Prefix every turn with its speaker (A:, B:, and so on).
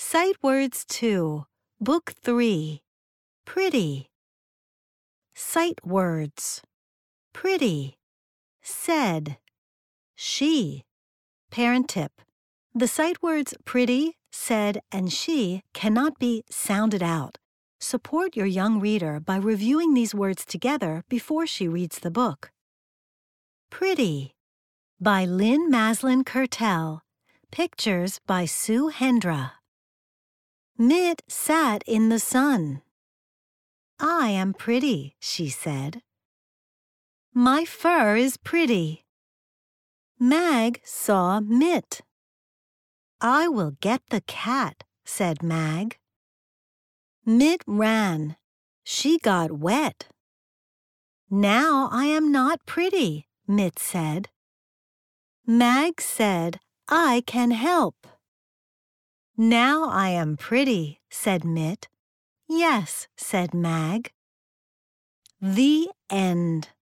A: Sight Words 2, Book 3, Pretty. Sight words. Pretty. Said. She. Parent tip. The sight words pretty, said, and she cannot be sounded out. Support your young reader by reviewing these words together before she reads the book. Pretty by Lynn Maslin Curtel. Pictures by Sue Hendra. Mitt sat in the sun. I am pretty, she said. My fur is pretty. Mag saw Mitt. I will get the cat, said Mag. Mitt ran. She got wet. Now I am not pretty, Mitt said. Mag said, I can help. Now I am pretty, said Mitt. Yes, said Mag. The end.